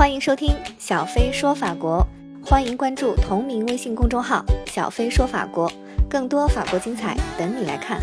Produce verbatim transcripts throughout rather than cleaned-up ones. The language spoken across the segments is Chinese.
欢迎收听小飞说法国，欢迎关注同名微信公众号小飞说法国，更多法国精彩等你来看。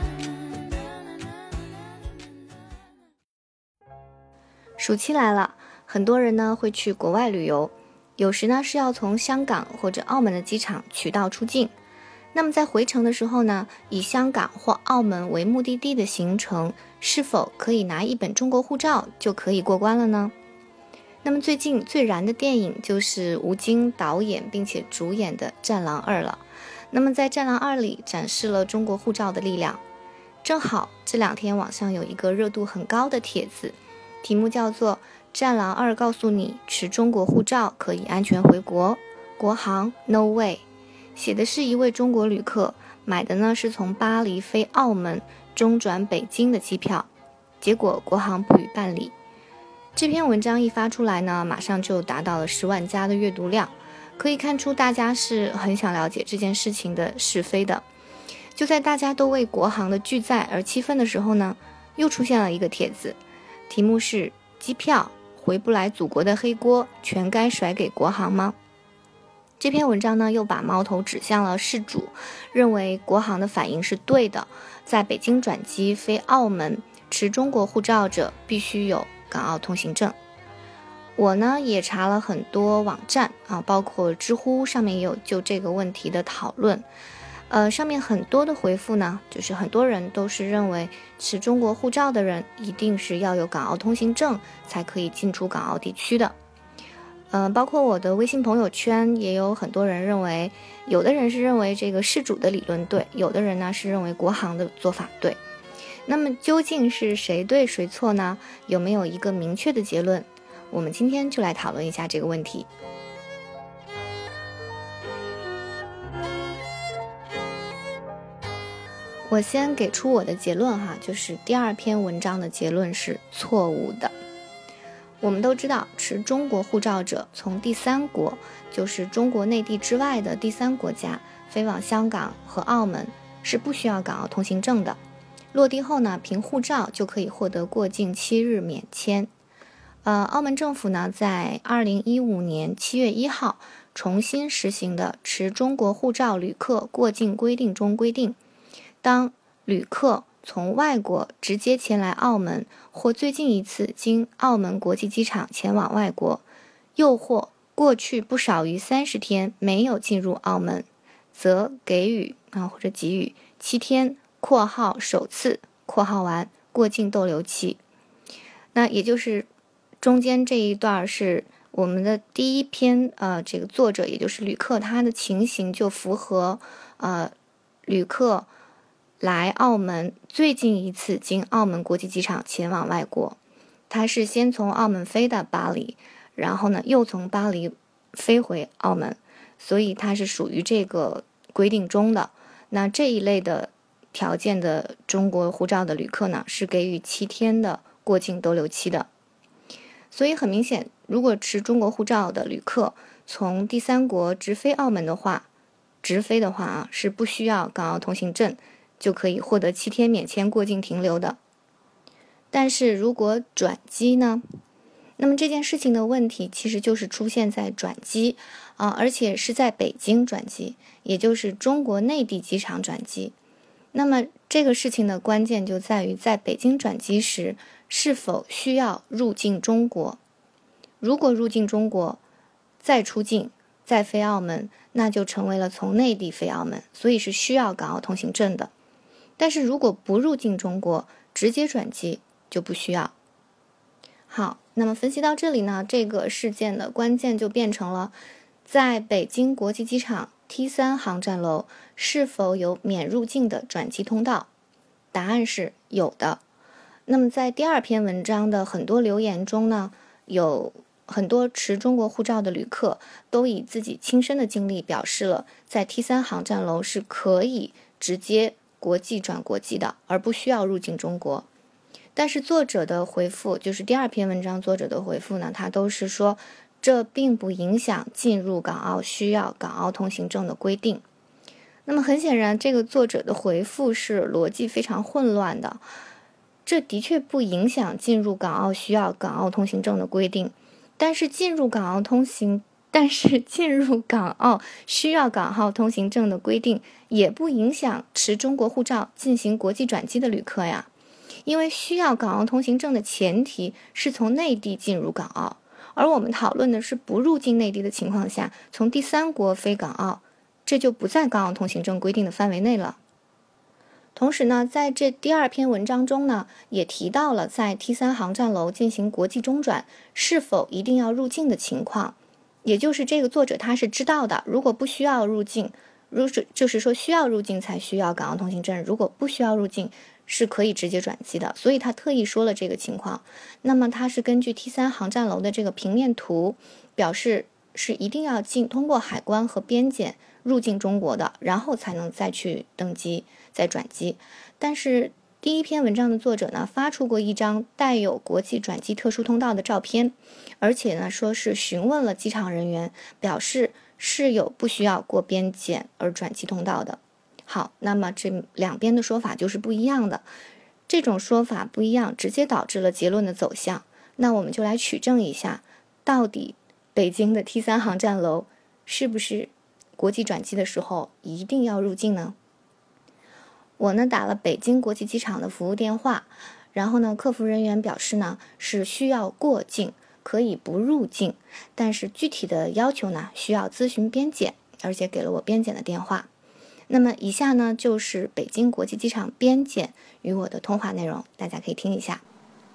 暑期来了，很多人呢会去国外旅游，有时呢是要从香港或者澳门的机场渠道出境。那么在回程的时候呢，以香港或澳门为目的地的行程，是否可以拿一本中国护照就可以过关了呢？那么最近最燃的电影就是吴京导演并且主演的《战狼二》了。那么在《战狼二》里展示了中国护照的力量。正好这两天网上有一个热度很高的帖子，题目叫做《战狼二告诉你持中国护照可以安全回国，国航 No way》。写的是一位中国旅客买的呢是从巴黎飞澳门中转北京的机票，结果国航不予办理。这篇文章一发出来呢，马上就达到了十万加的阅读量，可以看出大家是很想了解这件事情的是非的。就在大家都为国航的拒载而气愤的时候呢，又出现了一个帖子，题目是机票回不来祖国的黑锅全该甩给国航吗？这篇文章呢又把矛头指向了事主，认为国航的反应是对的，在北京转机飞澳门持中国护照者必须有港澳通行证。我呢也查了很多网站啊，包括知乎上面也有就这个问题的讨论。呃，上面很多的回复呢，就是很多人都是认为持中国护照的人一定是要有港澳通行证才可以进出港澳地区的。呃，包括我的微信朋友圈也有很多人认为，有的人是认为这个事主的理论对，有的人呢是认为国航的做法对。那么究竟是谁对谁错呢？有没有一个明确的结论？我们今天就来讨论一下这个问题。我先给出我的结论哈，就是第二篇文章的结论是错误的。我们都知道，持中国护照者从第三国，就是中国内地之外的第三国家飞往香港和澳门是不需要港澳通行证的。落地后呢，凭护照就可以获得过境七日免签。呃，澳门政府呢，在二零一五年七月一号重新实行的持中国护照旅客过境规定中规定，当旅客从外国直接前来澳门，或最近一次经澳门国际机场前往外国，又或过去不少于三十天没有进入澳门，则给予啊或者给予七天（括号首次括号完）过境逗留期。那也就是中间这一段是我们的第一篇，呃，这个作者也就是旅客他的情形就符合呃旅客来澳门最近一次经澳门国际机场前往外国，他是先从澳门飞的巴黎，然后呢又从巴黎飞回澳门，所以他是属于这个规定中的。那这一类的条件的中国护照的旅客呢，是给予七天的过境逗留期的。所以很明显，如果持中国护照的旅客从第三国直飞澳门的话，直飞的话啊，是不需要港澳通行证就可以获得七天免签过境停留的。但是如果转机呢？那么这件事情的问题其实就是出现在转机啊，而且是在北京转机，也就是中国内地机场转机。那么这个事情的关键就在于在北京转机时是否需要入境中国。如果入境中国再出境再飞澳门，那就成为了从内地飞澳门，所以是需要港澳通行证的。但是如果不入境中国直接转机就不需要。好，那么分析到这里呢，这个事件的关键就变成了在北京国际机场 T 三 航站楼是否有免入境的转机通道？答案是有的。那么在第二篇文章的很多留言中呢，有很多持中国护照的旅客都以自己亲身的经历表示了，在 T 三 航站楼是可以直接国际转国际的，而不需要入境中国。但是作者的回复，就是第二篇文章作者的回复呢，他都是说这并不影响进入港澳需要港澳通行证的规定。那么很显然，这个作者的回复是逻辑非常混乱的。这的确不影响进入港澳需要港澳通行证的规定， 但是进入港澳通行，但是进入港澳需要港澳通行证的规定，也不影响持中国护照进行国际转机的旅客呀。因为需要港澳通行证的前提是从内地进入港澳，而我们讨论的是不入境内地的情况下，从第三国飞港澳，这就不在港澳通行证规定的范围内了。同时呢，在这第二篇文章中呢，也提到了在 T 三 航站楼进行国际中转是否一定要入境的情况，也就是这个作者他是知道的，如果不需要入境，如就是说需要入境才需要港澳通行证，如果不需要入境是可以直接转机的，所以他特意说了这个情况。那么他是根据 T 三 航站楼的这个平面图表示是一定要进通过海关和边检入境中国的，然后才能再去登机再转机。但是第一篇文章的作者呢，发出过一张带有国际转机特殊通道的照片，而且呢说是询问了机场人员，表示是有不需要过边检而转机通道的。好，那么这两边的说法就是不一样的，这种说法不一样，直接导致了结论的走向。那我们就来取证一下，到底北京的 T 三 航站楼是不是国际转机的时候一定要入境呢？我呢打了北京国际机场的服务电话，然后呢客服人员表示呢是需要过境，可以不入境，但是具体的要求呢需要咨询边检，而且给了我边检的电话。那么以下呢就是北京国际机场边检与我的通话内容，大家可以听一下。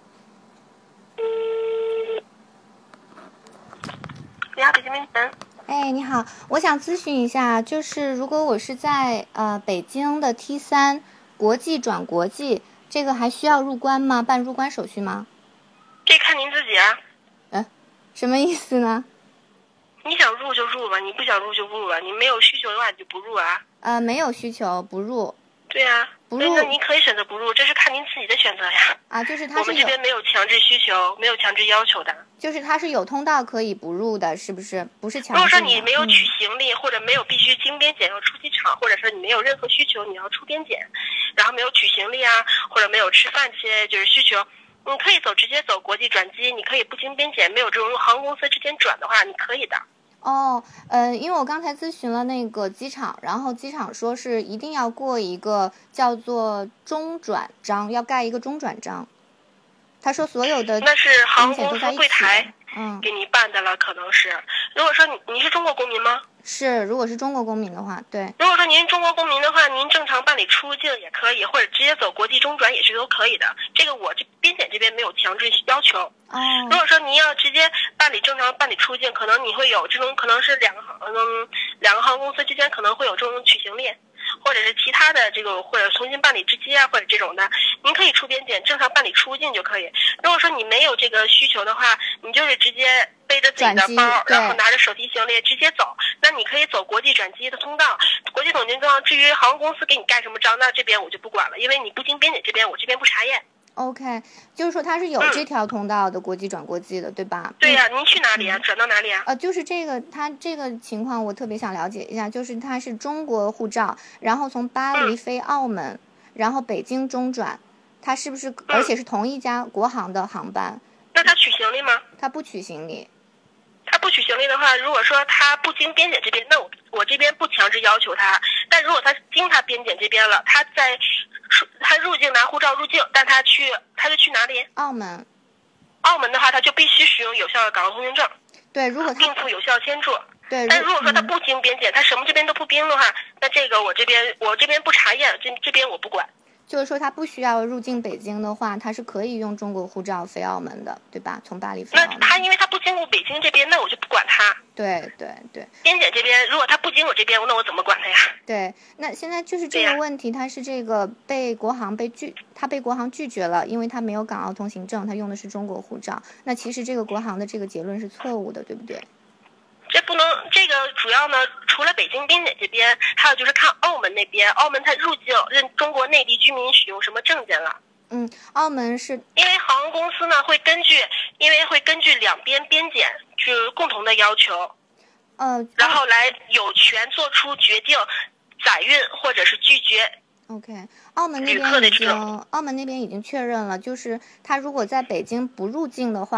你好，北京边检。 哎，你好，我想咨询一下，就是如果我是在呃北京的 T 三 国际转国际，这个还需要入关吗？办入关手续吗？ 这看您自己啊。 嗯，什么意思呢？ 你想入就入吧，你不想入就不入吧，你没有需求的话你就不入啊。 呃，没有需求不入。 对呀、啊， 不入， 那您可以选择不入，这是看您自己的选择呀。 啊，就是它是我们这边没有强制需求，没有强制要求的。 就是它是有通道可以不入的，是不是？不是强制的。 如果说你没有取行李、嗯、或者没有必须经边检要出机场，或者说你没有任何需求你要出边检，然后没有取行李啊，或者没有吃饭这些就是需求，你可以走直接走国际转机，你可以不经边检，没有这种航空公司之间转的话，你可以的。 哦，呃，因为我刚才咨询了那个机场，然后机场说是一定要过一个叫做中转章，要盖一个中转章。他说所有的那是航空公司柜台嗯给你办的了，可能是。如果说你你是中国公民吗？ 是，如果是中国公民的话，对。 如果说您是中国公民的话，您正常办理出入境也可以，或者直接走国际中转也是都可以的。这个我这边检这边没有强制要求。 哦。 如果说您要直接办理正常办理出境，可能你会有这种可能是两个航嗯两个航空公司之间可能会有这种取行李，或者是其他的这个或者重新办理直接啊或者这种的，您可以出边检正常办理出入境就可以。如果说你没有这个需求的话，你就是直接背着自己的包，然后拿着手提行李直接走，那你可以走国际转机的通道。国际转机通道，至于航空公司给你盖什么章，那这边我就不管了，因为你不经边检这边，我这边不查验。 OK， 就是说它是有这条通道的、嗯、国际转国际的，对吧？ 对呀、啊，您去哪里啊、嗯？转到哪里啊？ 呃，就是这个，它这个情况我特别想了解一下，就是它是中国护照，然后从巴黎飞澳门，嗯、然后北京中转，它是不是、嗯、而且是同一家国航的航班？ 那他取行李吗？ 他不取行李。 他不取行李的话，如果说他不经边检这边，那我我这边不强制要求他。但如果他经他边检这边了，他在他入境拿护照入境，但他去他是去哪里？ 澳门。 澳门的话，他就必须使用有效的港澳通行证。 对，如果他并附有效签注。 对。 但如果说他不经边检，嗯、他什么这边都不冰的话，那这个我这边我这边不查验，这这边我不管。 就是说他不需要入境北京的话，他是可以用中国护照飞澳门的，对吧？从巴黎飞澳门。 那他因为他不经过北京这边，那我就不管他。 对对对。 边检这边，如果他不经我这边，那我怎么管他呀？ 对，那现在就是这个问题，他是这个被国航被拒，他被国航拒绝了，因为他没有港澳通行证，他用的是中国护照。那其实这个国航的这个结论是错误的，对不对？ 这不能，这个主要呢，除了北京边检这边，还有就是看澳门那边，澳门它入境认中国内地居民使用什么证件了。 嗯，澳门是因为航空公司呢会根据，因为会根据两边边检就共同的要求， 呃， 然后来有权做出决定，载运或者是拒绝。 OK， 澳门那边已经，澳门那边已经确认了，就是他如果在北京不入境的话，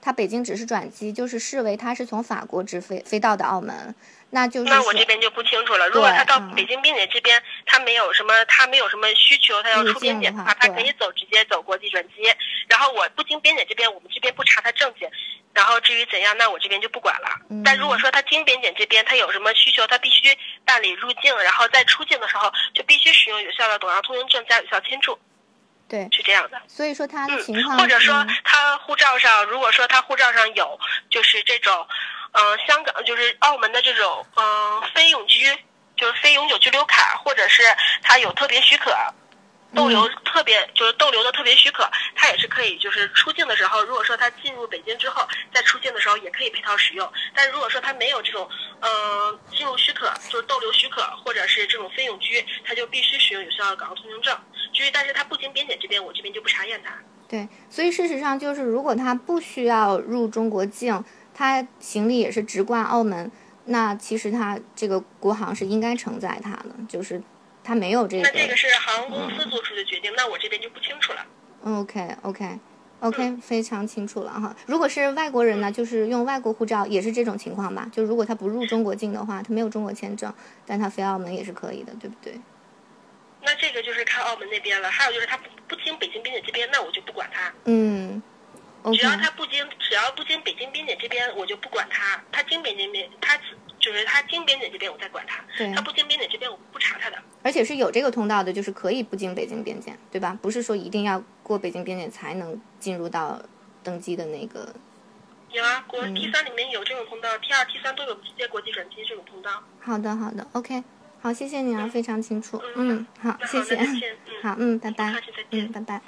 他北京只是转机，就是视为他是从法国直飞飞到的澳门，那就是那我这边就不清楚了。如果他到北京边检这边，他没有什么，他没有什么需求，他要出边检的话，他可以走直接走国际转机。然后我不经边检这边，我们这边不查他证件。然后至于怎样，那我这边就不管了。嗯、但如果说他经边检这边，他有什么需求，他必须办理入境，然后在出境的时候就必须使用有效的董阳通行证加有效签注。 对， 是这样的。 所以说他的情况、 嗯，或者说他护照上，如果说他护照上有就是这种，嗯、呃，香港就是澳门的这种，嗯、呃，非永居就是非永久居留卡，或者是他有特别许可。逗留特别、嗯、就是逗留的特别许可，他也是可以，就是出境的时候，如果说他进入北京之后，在出境的时候也可以配套使用。但如果说他没有这种，呃，进入许可，就是逗留许可，或者是这种非永居，他就必须使用有效的港澳通行证。至于但是他不经边检这边，我这边就不查验他。 对，所以事实上就是，如果他不需要入中国境，他行李也是直贯澳门，那其实他这个国航是应该承载他的，就是。他没有这个， 那这个是航空公司做出的决定，嗯、那我这边就不清楚了。 OK OK OK，、嗯、非常清楚了哈。如果是外国人呢，嗯、就是用外国护照，也是这种情况吧？就如果他不入中国境的话，他没有中国签证，但他飞澳门也是可以的，对不对？ 那这个就是看澳门那边了。还有就是他不不经北京边检这边，那我就不管他。 嗯。Okay. 只要他不经，只要不经北京边检这边，我就不管他。他经边检边，他就是他经边检这边，我再管他。 对。 他不经边检这边，我不查他的。 而且是有这个通道的，就是可以不经北京边检，对吧？不是说一定要过北京边检才能进入到登机的那个。 有啊，国 T 三里面有这种通道、嗯、，T 二、T 三都有直接国际转机这种通道。 好的，好的 ，OK， 好，谢谢你啊，嗯、非常清楚。 嗯， 嗯好，谢谢。 嗯、 好，嗯，拜拜。 下期再见。 嗯，拜拜。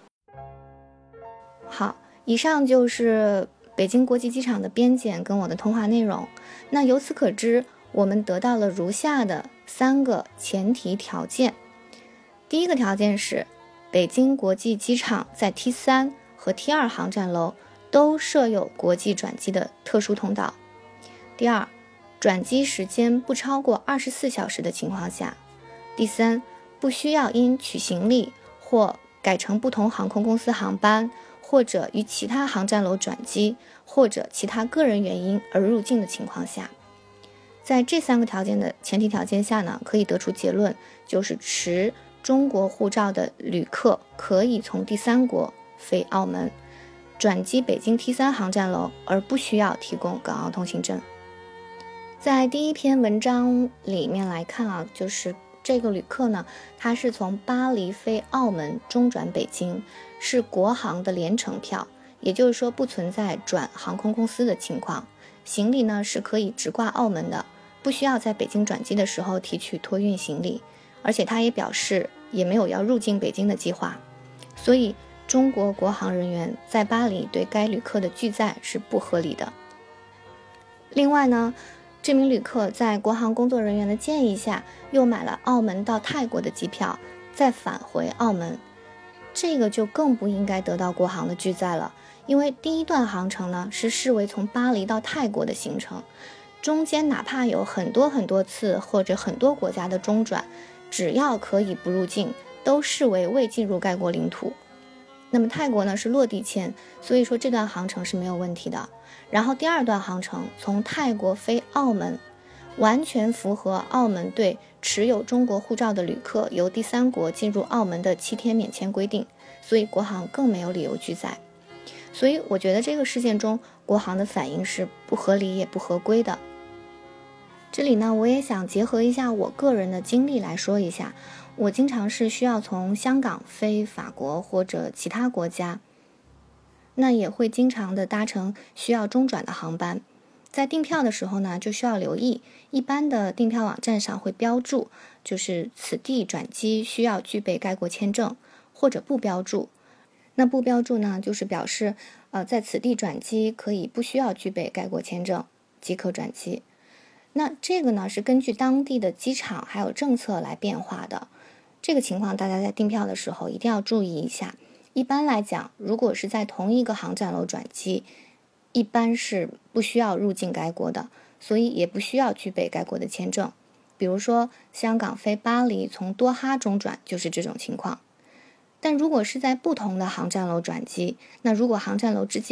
好。以上就是北京国际机场的边检跟我的通话内容。那由此可知，我们得到了如下的三个前提条件。第一个条件是，北京国际机场在 T 三 和 T 二 航站楼都设有国际转机的特殊通道。第二，转机时间不超过二十四小时的情况下。第三，不需要因取行李或改乘不同航空公司航班，或者与其他航站楼转机，或者其他个人原因而入境的情况下。在这三个条件的前提条件下呢，可以得出结论，就是持中国护照的旅客可以从第三国飞澳门，转机北京 T 三 航站楼，而不需要提供港澳通行证。在第一篇文章里面来看啊，就是这个旅客呢，他是从巴黎飞澳门中转北京，是国航的联程票，也就是说不存在转航空公司的情况，行李呢是可以直挂澳门的，不需要在北京转机的时候提取托运行李，而且他也表示也没有要入境北京的计划，所以中国国航人员在巴黎对该旅客的拒载是不合理的。另外呢，这名旅客在国航工作人员的建议下，又买了澳门到泰国的机票，再返回澳门，这个就更不应该得到国航的拒载了，因为第一段航程呢是视为从巴黎到泰国的行程，中间哪怕有很多很多次或者很多国家的中转，只要可以不入境，都视为未进入该国领土。那么泰国呢是落地签，所以说这段航程是没有问题的。然后第二段航程从泰国飞澳门，完全符合澳门对持有中国护照的旅客由第三国进入澳门的七天免签规定，所以国航更没有理由拒载。所以我觉得这个事件中国航的反应是不合理也不合规的。这里呢，我也想结合一下我个人的经历来说一下，我经常是需要从香港飞法国或者其他国家，那也会经常的搭乘需要中转的航班。在订票的时候呢，就需要留意，一般的订票网站上会标注，就是此地转机需要具备该国签证，或者不标注。那不标注呢，就是表示，呃，在此地转机可以不需要具备该国签证即可转机。那这个呢，是根据当地的机场还有政策来变化的。这个情况大家在订票的时候一定要注意一下。一般来讲，如果是在同一个航站楼转机，一般是不需要入境该国的，所以也不需要具备该国的签证。比如说香港飞巴黎从多哈中转就是这种情况。但如果是在不同的航站楼转机，那如果航站楼之间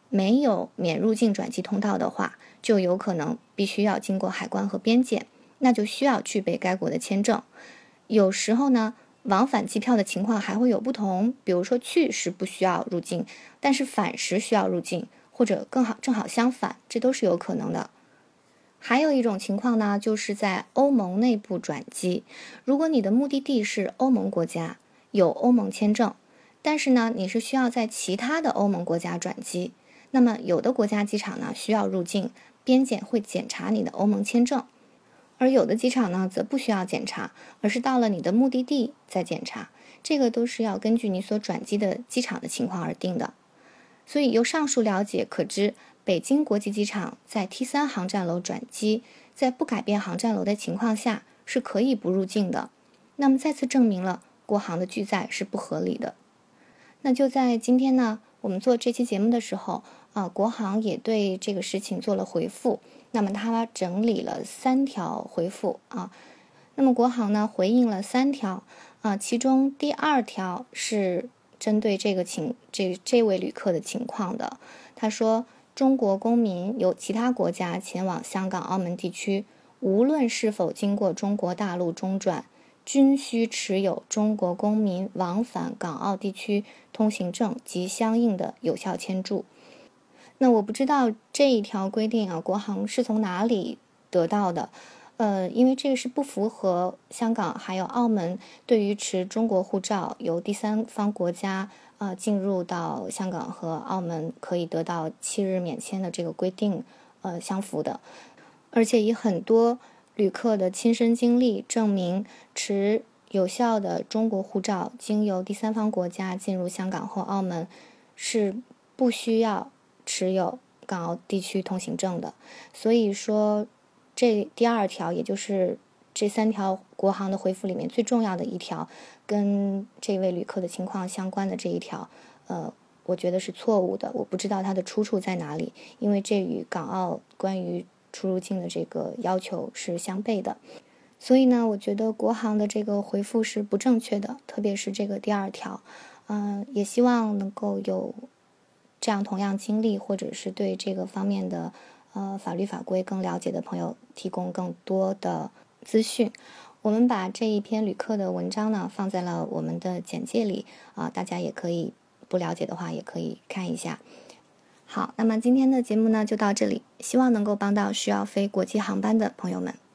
没有免入境转机通道的话，就有可能必须要经过海关和边检，那就需要具备该国的签证。有时候呢，往返机票的情况还会有不同，比如说去时不需要入境，但是返时需要入境，或者更好正好相反，这都是有可能的。还有一种情况呢，就是在欧盟内部转机。如果你的目的地是欧盟国家，有欧盟签证，但是呢，你是需要在其他的欧盟国家转机，那么有的国家机场呢需要入境，边检会检查你的欧盟签证，而有的机场呢则不需要检查，而是到了你的目的地再检查。这个都是要根据你所转机的机场的情况而定的。所以由上述了解可知，北京国际机场在 T 三 航站楼转机，在不改变航站楼的情况下是可以不入境的。那么再次证明了国航的拒载是不合理的。那就在今天呢，我们做这期节目的时候啊，国航也对这个事情做了回复。那么他整理了三条回复啊。那么国航呢回应了三条啊，其中第二条是针对这个情这这位旅客的情况的。他说，中国公民由其他国家前往香港、澳门地区，无论是否经过中国大陆中转，均需持有中国公民往返港澳地区通行证及相应的有效签注。那我不知道这一条规定啊，国航是从哪里得到的？呃，因为这个是不符合香港还有澳门对于持中国护照由第三方国家呃进入到香港和澳门可以得到七日免签的这个规定呃相符的。而且以很多旅客的亲身经历证明，持有效的中国护照经由第三方国家进入香港或澳门是不需要持有港澳地区通行证的。所以说这第二条，也就是这三条国航的回复里面最重要的一条，跟这位旅客的情况相关的这一条呃，我觉得是错误的。我不知道它的出处在哪里，因为这与港澳关于出入境的这个要求是相悖的。所以呢，我觉得国航的这个回复是不正确的，特别是这个第二条。嗯、呃，也希望能够有这样同样经历或者是对这个方面的呃法律法规更了解的朋友提供更多的资讯。我们把这一篇旅客的文章呢放在了我们的简介里啊、呃，大家也可以不了解的话也可以看一下。好，那么今天的节目呢就到这里，希望能够帮到需要飞国际航班的朋友们。